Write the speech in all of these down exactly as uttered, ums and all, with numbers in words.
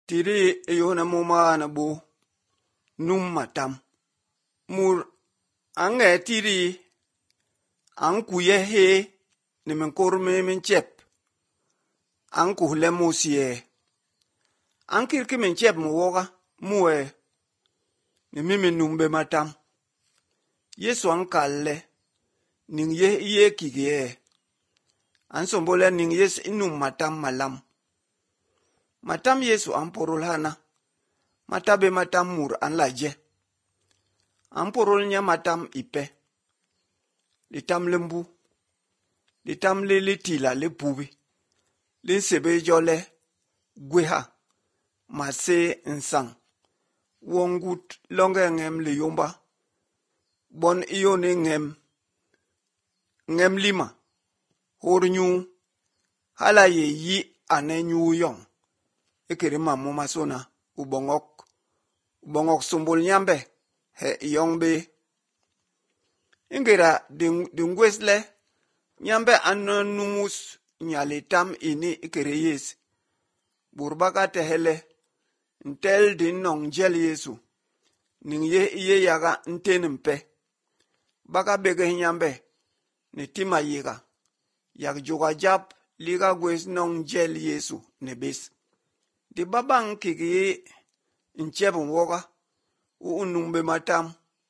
tiri eyona muma na bo num matam mur ange tiri an kuye he ni min korme min chep an kuhle musie an kirki min chep mu woga muwe ni mi min numbe matam Yesu an kalle ning ye ye kigie an sombole ning yes inum matam malam matam Yesu an porol hana matabe matam mur an laje an porol nya matam ipe litam lembu litam le litila le pubi le sebe jole gweha mase nsang wongut longe ngem le yomba bon ione ngem ngem lima hor nyu hala ye yi ane nyu yong ekere mamu masona ubongok ubongok sumbul nyambe he yong be ingera dingwesle nyambe anumus nyalitam ini ekere yes burbaka tehele ntel din nong jel Yesu ning ye ye yaga ntenimpe baka bege nyambe ne tima yiga yak juga jap liga gwes nong jel Yesu ne bis di babang kigi nchebun woga u unumbe matam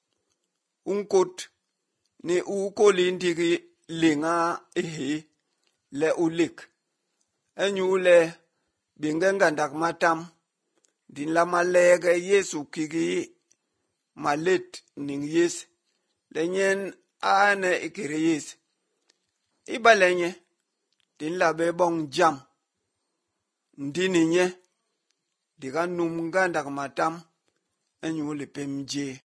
unkot ne u kolindigi linga ehe le ulik enyu le bingenga ndak matam din la malege Yesu kigi malet ning yes lenyen ane ikere yes ibalenye din la be bong jam ndini nye diga num ngandak matam enyu le pemje